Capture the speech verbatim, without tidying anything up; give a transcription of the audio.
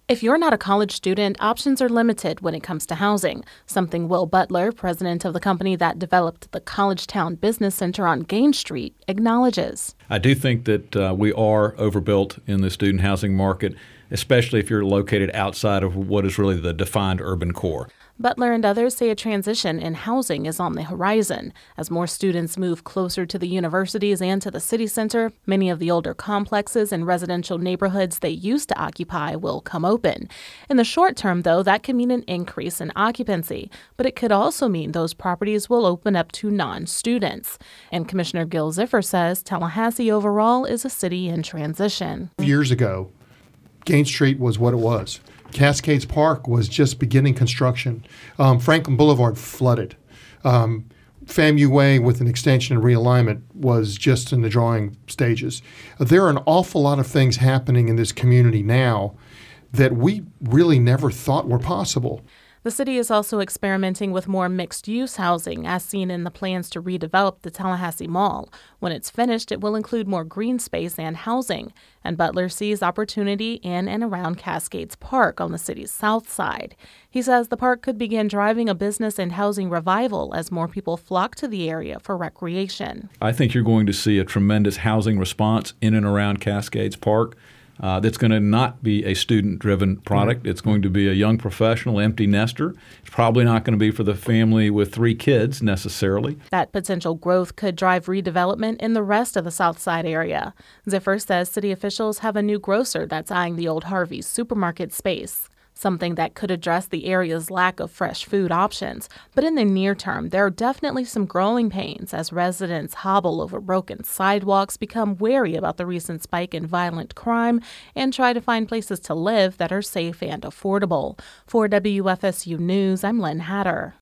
If you're not a college student, options are limited when it comes to housing, something Will Butler, president of the company that developed the College Town Business Center on Gaines Street, acknowledges. I do think that uh, we are overbuilt in the student housing market, especially if you're located outside of what is really the defined urban core. Butler and others say a transition in housing is on the horizon. As more students move closer to the universities and to the city center, many of the older complexes and residential neighborhoods they used to occupy will come open. In the short term, though, that could mean an increase in occupancy, but it could also mean those properties will open up to non-students. And Commissioner Gil Ziffer says Tallahassee overall is a city in transition. Years ago, Gaines Street was what it was. Cascades Park was just beginning construction. Um, Franklin Boulevard flooded. Um, FAMU Way with an extension and realignment was just in the drawing stages. There are an awful lot of things happening in this community now that we really never thought were possible. The city is also experimenting with more mixed-use housing, as seen in the plans to redevelop the Tallahassee Mall. When it's finished, it will include more green space and housing. And Butler sees opportunity in and around Cascades Park on the city's south side. He says the park could begin driving a business and housing revival as more people flock to the area for recreation. I think you're going to see a tremendous housing response in and around Cascades Park. Uh, that's going to not be a student-driven product. It's going to be a young professional empty nester. It's probably not going to be for the family with three kids necessarily. That potential growth could drive redevelopment in the rest of the South Side area. Ziffer says city officials have a new grocer that's eyeing the old Harvey's supermarket space, something that could address the area's lack of fresh food options. But in the near term, there are definitely some growing pains as residents hobble over broken sidewalks, become wary about the recent spike in violent crime, and try to find places to live that are safe and affordable. For W F S U News, I'm Lynn Hatter.